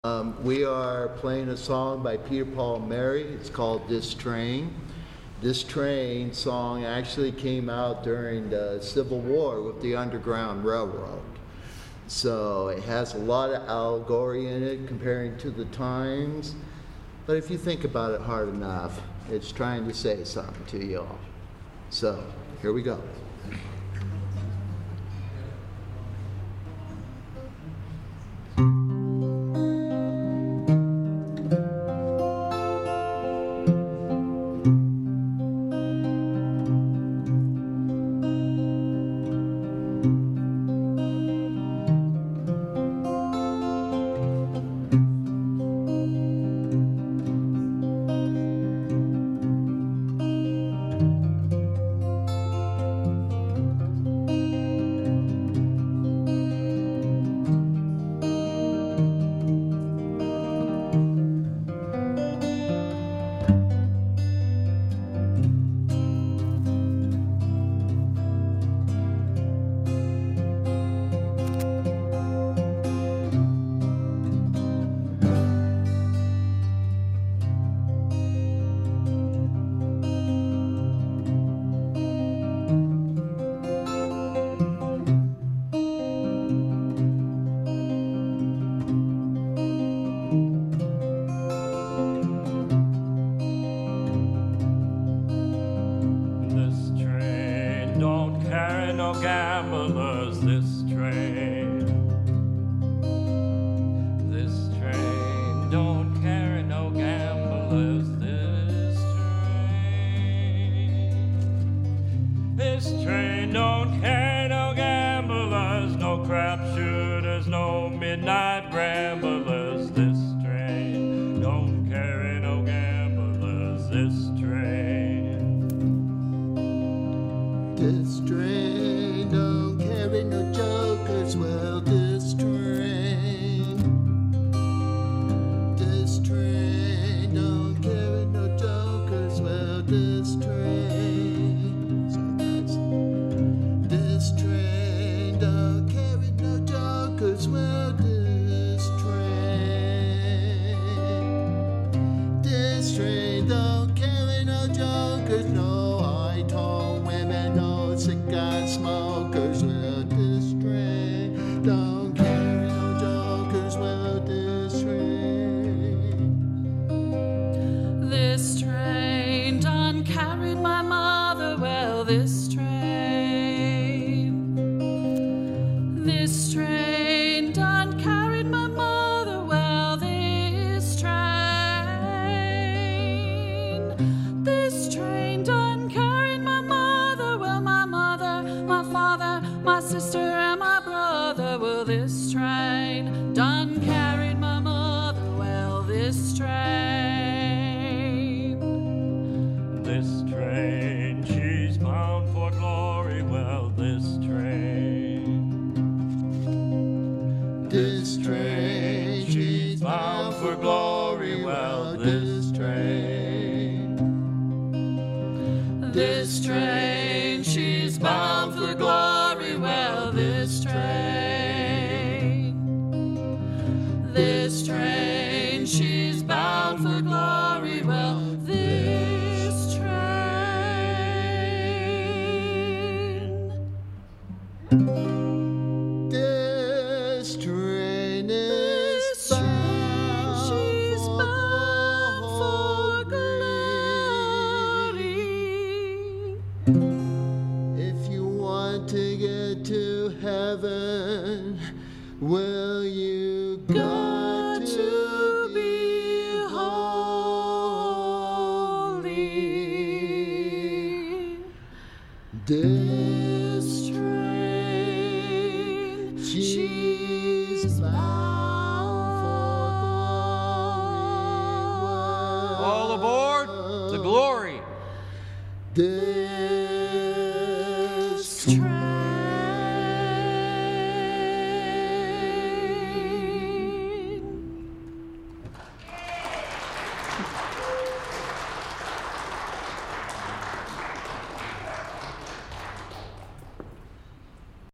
We are playing a song by Peter, Paul, and Mary. It's called This Train. This Train song actually came out during the Civil War with the Underground Railroad. So it has a lot of allegory in it comparing to the times. But if you think about it hard enough, it's trying to say something to you all. So here we go. All aboard the Glory.